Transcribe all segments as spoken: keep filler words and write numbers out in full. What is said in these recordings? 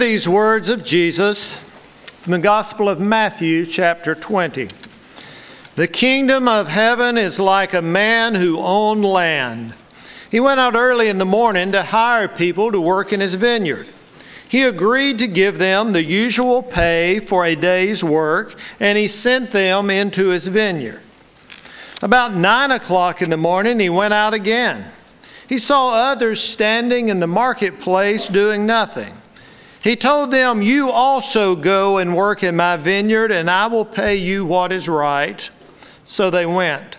These words of Jesus from the Gospel of Matthew, chapter twenty. The kingdom of heaven is like a man who owned land. He went out early in the morning to hire people to work in his vineyard. He agreed to give them the usual pay for a day's work, and he sent them into his vineyard. About nine o'clock in the morning, he went out again. He saw others standing in the marketplace doing nothing. He told them, "You also go and work in my vineyard, and I will pay you what is right." So they went.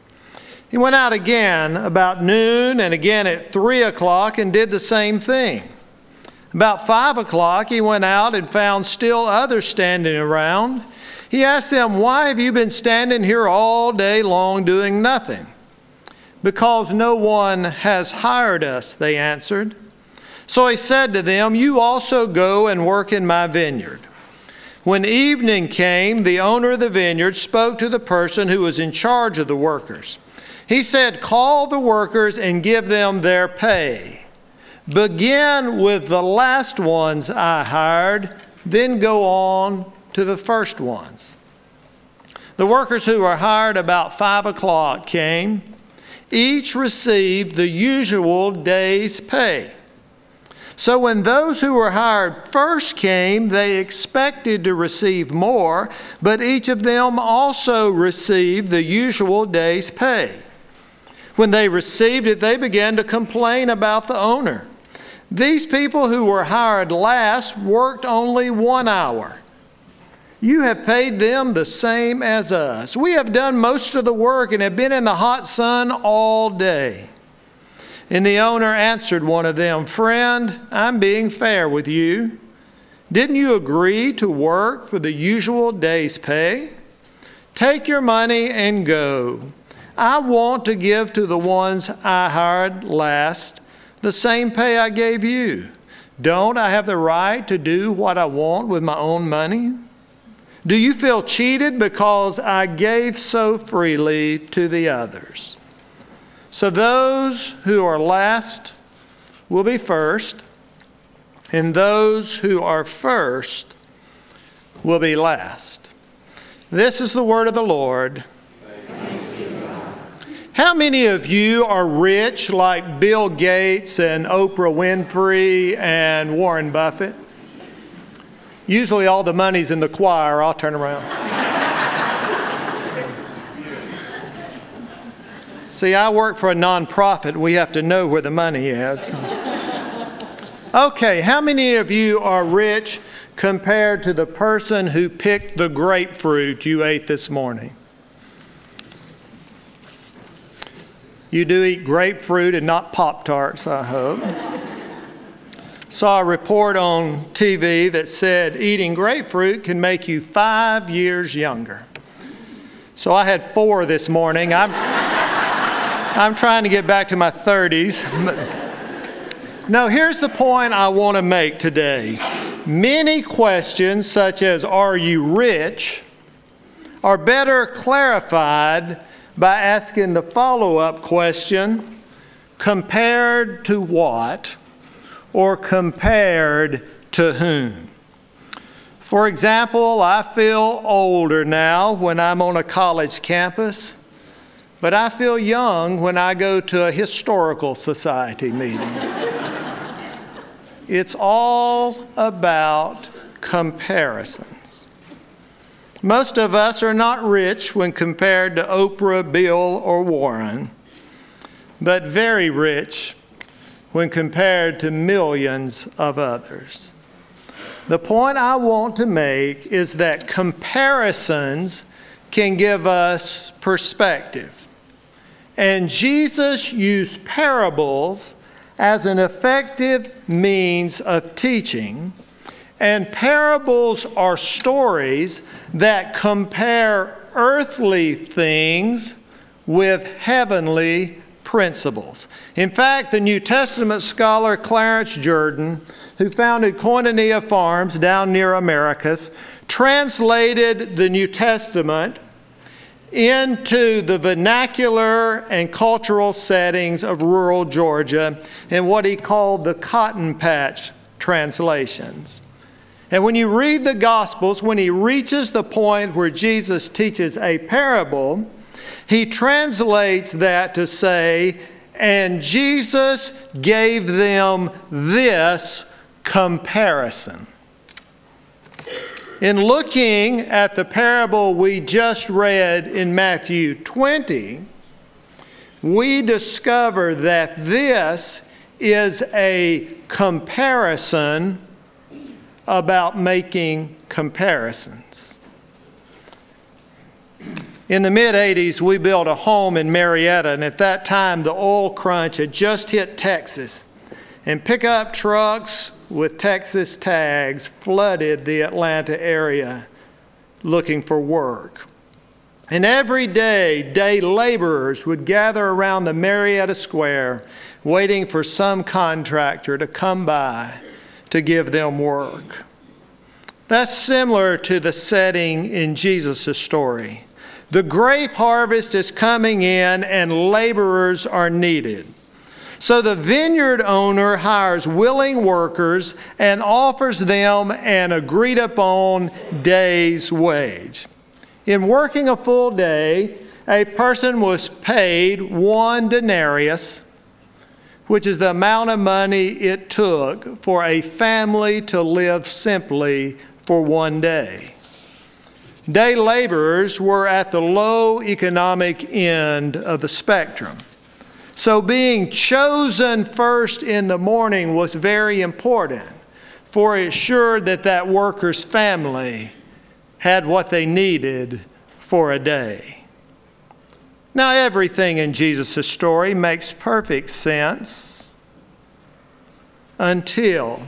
He went out again about noon and again at three o'clock and did the same thing. About five o'clock, he went out and found still others standing around. He asked them, "Why have you been standing here all day long doing nothing?" "Because no one has hired us," they answered. So he said to them, "You also go and work in my vineyard." When evening came, the owner of the vineyard spoke to the person who was in charge of the workers. He said, "Call the workers and give them their pay. Begin with the last ones I hired, then go on to the first ones." The workers who were hired about five o'clock came. Each received the usual day's pay. So when those who were hired first came, they expected to receive more, but each of them also received the usual day's pay. When they received it, they began to complain about the owner. "These people who were hired last worked only one hour. You have paid them the same as us. We have done most of the work and have been in the hot sun all day." And the owner answered one of them, "Friend, I'm being fair with you. Didn't you agree to work for the usual day's pay? Take your money and go. I want to give to the ones I hired last the same pay I gave you. Don't I have the right to do what I want with my own money? Do you feel cheated because I gave so freely to the others?" So those who are last will be first, and those who are first will be last. This is the word of the Lord. How many of you are rich like Bill Gates and Oprah Winfrey and Warren Buffett? Usually all the money's in the choir. I'll turn around. See, I work for a nonprofit. We have to know where the money is. Okay, how many of you are rich compared to the person who picked the grapefruit you ate this morning? You do eat grapefruit and not Pop-Tarts, I hope. Saw a report on T V that said eating grapefruit can make you five years younger. So I had four this morning. I'm, I'm trying to get back to my thirties. No, here's the point I want to make today. Many questions, such as "Are you rich?" are better clarified by asking the follow-up question, "Compared to what?" or "Compared to whom?" For example, I feel older now when I'm on a college campus, but I feel young when I go to a historical society meeting. It's all about comparisons. Most of us are not rich when compared to Oprah, Bill, or Warren, but very rich when compared to millions of others. The point I want to make is that comparisons can give us perspective. And Jesus used parables as an effective means of teaching. And parables are stories that compare earthly things with heavenly principles. In fact, the New Testament scholar Clarence Jordan, who founded Koinonia Farms down near Americus, translated the New Testament into the vernacular and cultural settings of rural Georgia in what he called the Cotton Patch translations. And when you read the Gospels, when he reaches the point where Jesus teaches a parable, he translates that to say, and Jesus gave them this comparison. In looking at the parable we just read in Matthew twenty, we discover that this is a comparison about making comparisons. In the mid eighties, we built a home in Marietta, and at that time the oil crunch had just hit Texas, and pickup trucks with Texas tags flooded the Atlanta area looking for work. And every day, day laborers would gather around the Marietta Square waiting for some contractor to come by to give them work. That's similar to the setting in Jesus' story. The grape harvest is coming in and laborers are needed. So the vineyard owner hires willing workers and offers them an agreed upon day's wage. In working a full day, a person was paid one denarius, which is the amount of money it took for a family to live simply for one day. Day laborers were at the low economic end of the spectrum. So being chosen first in the morning was very important, for it assured that that worker's family had what they needed for a day. Now, everything in Jesus' story makes perfect sense until,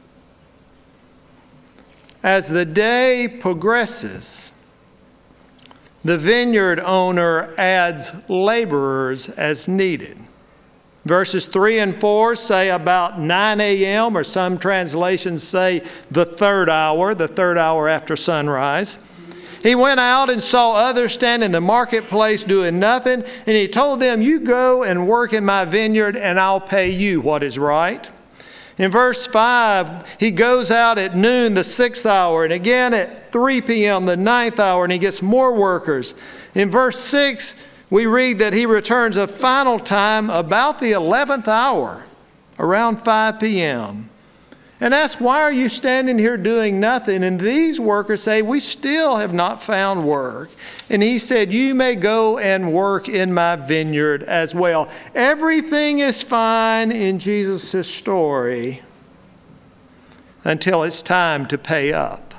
as the day progresses, the vineyard owner adds laborers as needed. Verses three and four say about nine a.m., or some translations say the third hour, the third hour after sunrise. He went out and saw others standing in the marketplace doing nothing, and he told them, "You go and work in my vineyard, and I'll pay you what is right." In verse five, he goes out at noon, the sixth hour, and again at three p.m., the ninth hour, and he gets more workers. In verse six, we read that he returns a final time about the eleventh hour, around five p.m. And asks, "Why are you standing here doing nothing?" And these workers say, "We still have not found work." And he said, "You may go and work in my vineyard as well." Everything is fine in Jesus' story until it's time to pay up.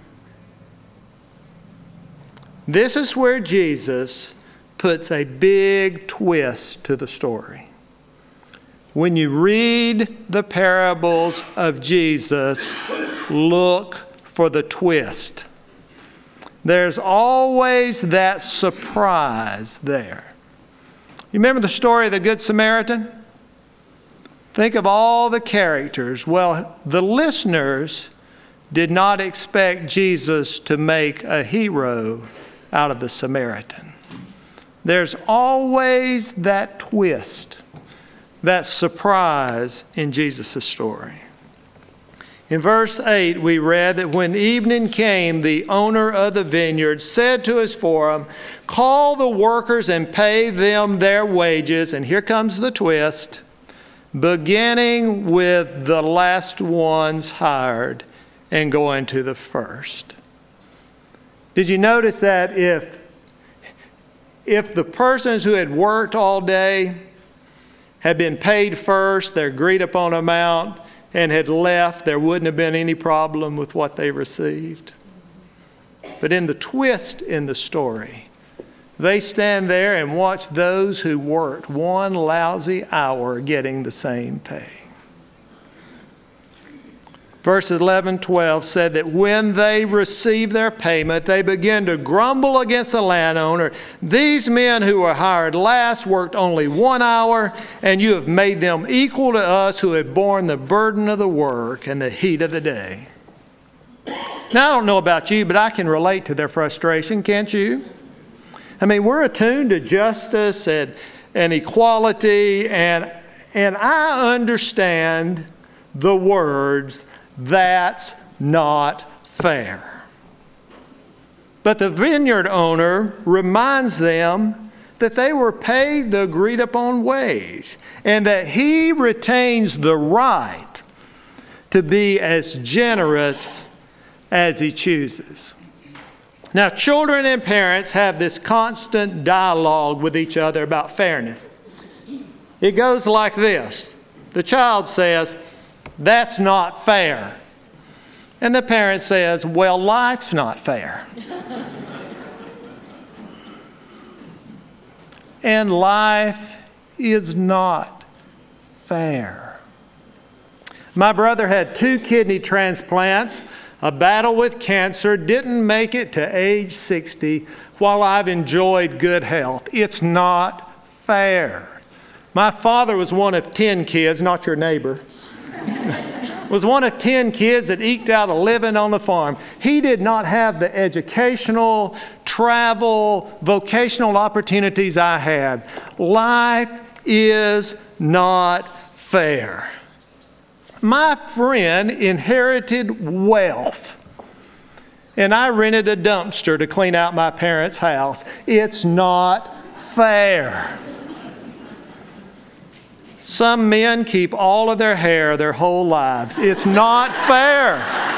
This is where Jesus puts a big twist to the story. When you read the parables of Jesus, look for the twist. There's always that surprise there. You remember the story of the Good Samaritan? Think of all the characters. Well, the listeners did not expect Jesus to make a hero out of the Samaritan. There's always that twist, that surprise in Jesus' story. In verse eight, we read that when evening came, the owner of the vineyard said to his forum, "Call the workers and pay them their wages," and here comes the twist, "beginning with the last ones hired and going to the first." Did you notice that if, if the persons who had worked all day had been paid first, their agreed upon amount, and had left, there wouldn't have been any problem with what they received? But in the twist in the story, they stand there and watch those who worked one lousy hour getting the same pay. Verses eleven and twelve said that when they received their payment, they began to grumble against the landowner. "These men who were hired last worked only one hour, and you have made them equal to us who have borne the burden of the work and the heat of the day." Now, I don't know about you, but I can relate to their frustration, can't you? I mean, we're attuned to justice and, and equality, and, and I understand the words, "That's not fair. But the vineyard owner reminds them that they were paid the agreed upon wage and that he retains the right to be as generous as he chooses. Now, children and parents have this constant dialogue with each other about fairness. It goes like this. The child says, "That's not fair." And the parent says, "Well, life's not fair." And life is not fair. My brother had two kidney transplants, a battle with cancer, didn't make it to age sixty while I've enjoyed good health. It's not fair. My father was one of ten kids, not your neighbor, was one of ten kids that eked out a living on the farm. He did not have the educational, travel, vocational opportunities I had. Life is not fair. My friend inherited wealth, and I rented a dumpster to clean out my parents' house. It's not fair. Some men keep all of their hair their whole lives. It's not fair.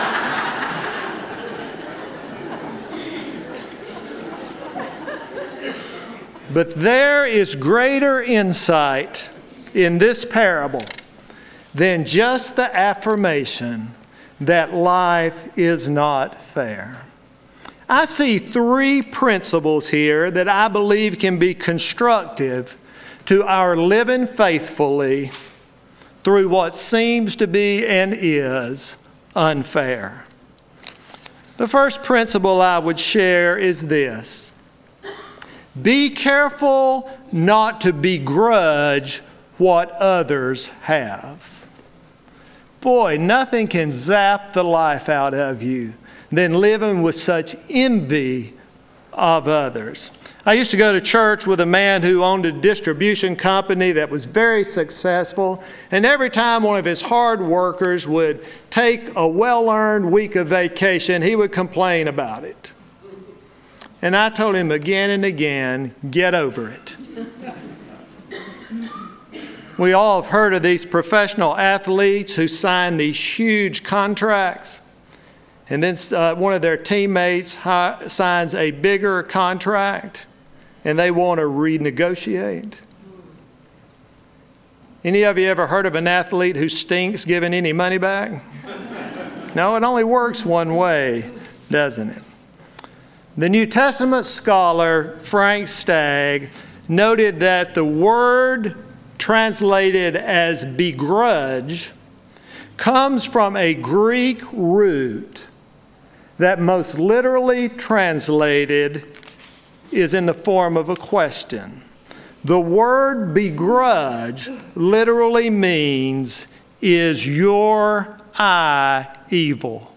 But there is greater insight in this parable than just the affirmation that life is not fair. I see three principles here that I believe can be constructive to our living faithfully through what seems to be and is unfair. The first principle I would share is this: be careful not to begrudge what others have. Boy, nothing can zap the life out of you than living with such envy of others. I used to go to church with a man who owned a distribution company that was very successful, and every time one of his hard workers would take a well-earned week of vacation, he would complain about it. And I told him again and again, get over it. We all have heard of these professional athletes who sign these huge contracts, and then uh, one of their teammates hi- signs a bigger contract, and they want to renegotiate. Any of you ever heard of an athlete who stinks giving any money back? No, it only works one way, doesn't it? The New Testament scholar Frank Stagg noted that the word translated as begrudge comes from a Greek root that most literally translated is in the form of a question. The word begrudge literally means, is your eye evil?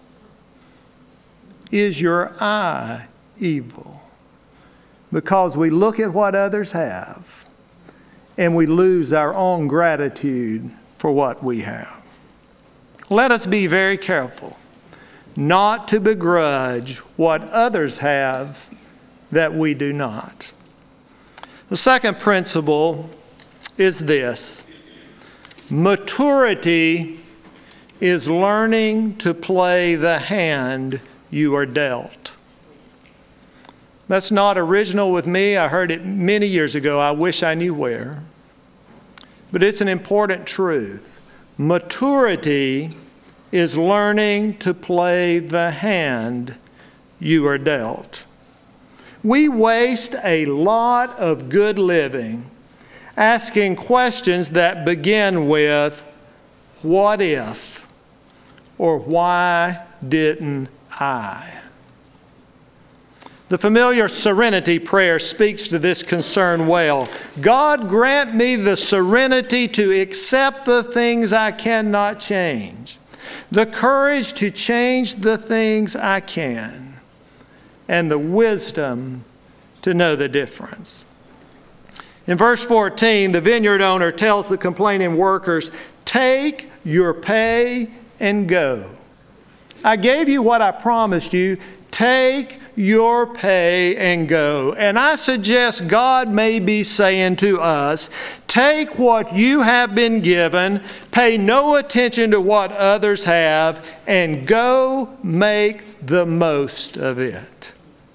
Is your eye evil? Because we look at what others have and we lose our own gratitude for what we have. Let us be very careful not to begrudge what others have that we do not. The second principle is this: maturity is learning to play the hand you are dealt. That's not original with me. I heard it many years ago. I wish I knew where. But it's an important truth. Maturity is learning to play the hand you are dealt. We waste a lot of good living asking questions that begin with, what if? Or why didn't I? The familiar serenity prayer speaks to this concern well. God, grant me the serenity to accept the things I cannot change, the courage to change the things I can, and the wisdom to know the difference. In verse fourteen, the vineyard owner tells the complaining workers, take your pay and go. I gave you what I promised you. Take your pay and go. And I suggest God may be saying to us, take what you have been given, pay no attention to what others have, and go make the most of it.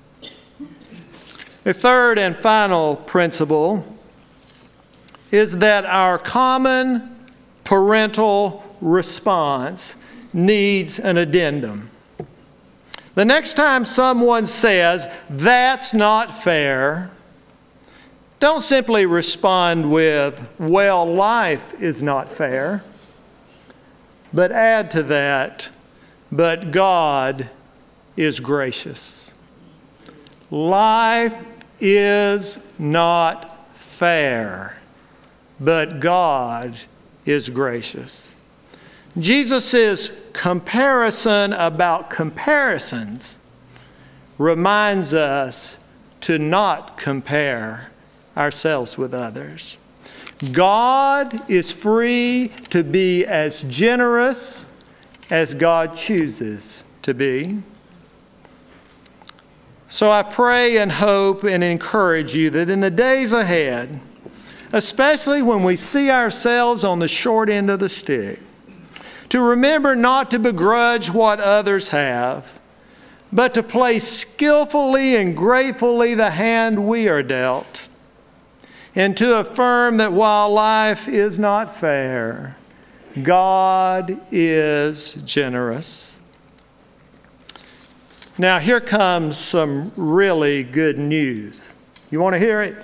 The third and final principle is that our common parental response needs an addendum. The next time someone says, that's not fair, don't simply respond with, well, life is not fair, but add to that, but God is gracious. Life is not fair, but God is gracious. Jesus' comparison about comparisons reminds us to not compare ourselves with others. God is free to be as generous as God chooses to be. So I pray and hope and encourage you that in the days ahead, especially when we see ourselves on the short end of the stick, to remember not to begrudge what others have, but to play skillfully and gratefully the hand we are dealt, and to affirm that while life is not fair, God is generous. Now here comes some really good news. You want to hear it?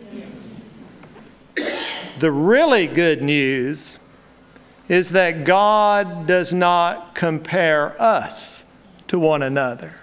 Yes. The really good news is that God does not compare us to one another.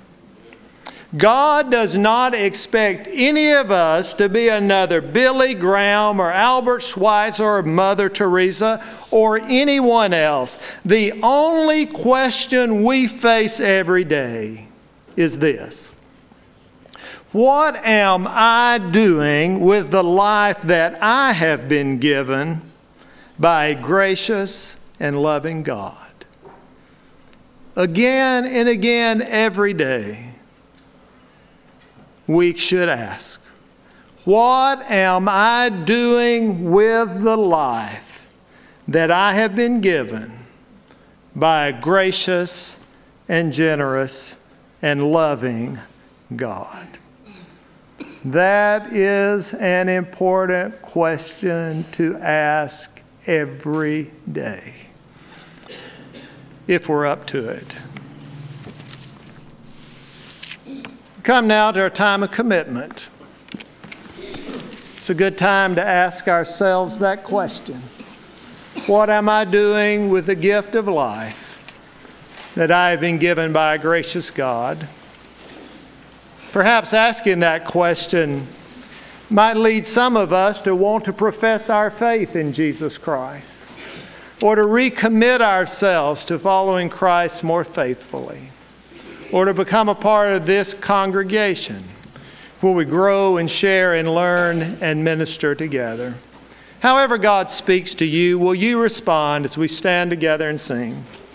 God does not expect any of us to be another Billy Graham or Albert Schweitzer or Mother Teresa or anyone else. The only question we face every day is this: what am I doing with the life that I have been given by a gracious and loving God? Again and again every day, we should ask, what am I doing with the life that I have been given by a gracious and generous and loving God? That is an important question to ask every day, if we're up to it. Come now to our time of commitment. It's a good time to ask ourselves that question. What am I doing with the gift of life that I have been given by a gracious God? Perhaps asking that question might lead some of us to want to profess our faith in Jesus Christ, or to recommit ourselves to following Christ more faithfully, or to become a part of this congregation where we grow and share and learn and minister together. However God speaks to you, will you respond as we stand together and sing?